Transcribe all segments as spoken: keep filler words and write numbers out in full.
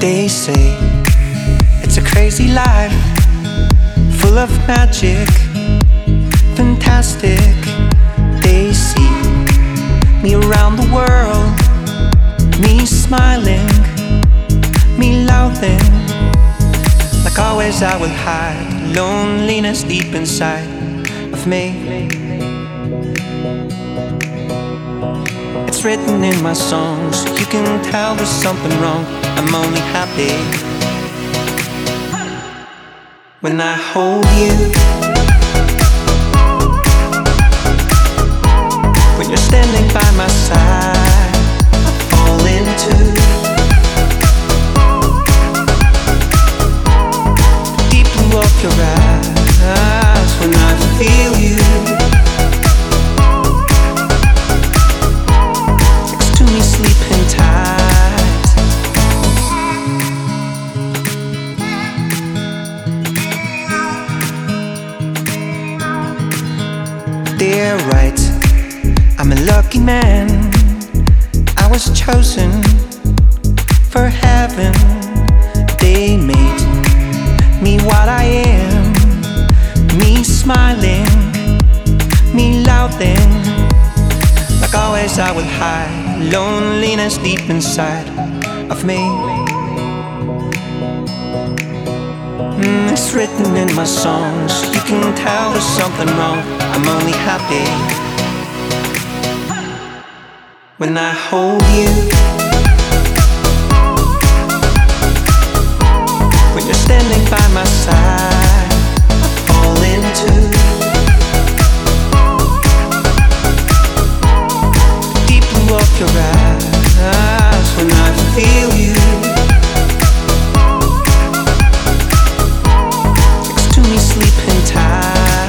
They say it's a crazy life, full of magic, fantastic. They see me around the world, me smiling, me laughing. Like always I will hide loneliness deep inside of me. It's written in my songs, you can tell there's something wrong. I'm only happy when I hold you, when you're standing by my side. I fall into the deep blue of your eyes when I feel you next to me sleeping tight. They're right, I'm a lucky man. I was chosen for heaven. They made me what I am, me smiling, me laughing. Like always I will hide loneliness deep inside of me. Mm, it's written in my songs, you can tell there's something wrong. I'm only happy when I hold you, when you're standing by my side. I fall into the deep blue of your eyes when I feel you next to me sleeping tight.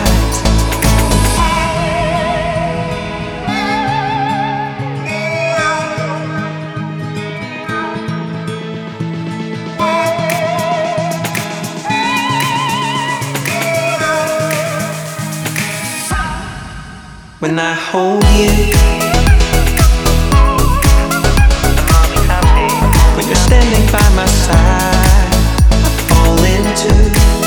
When I hold you, I'm only happy when you're standing by my side. I fall into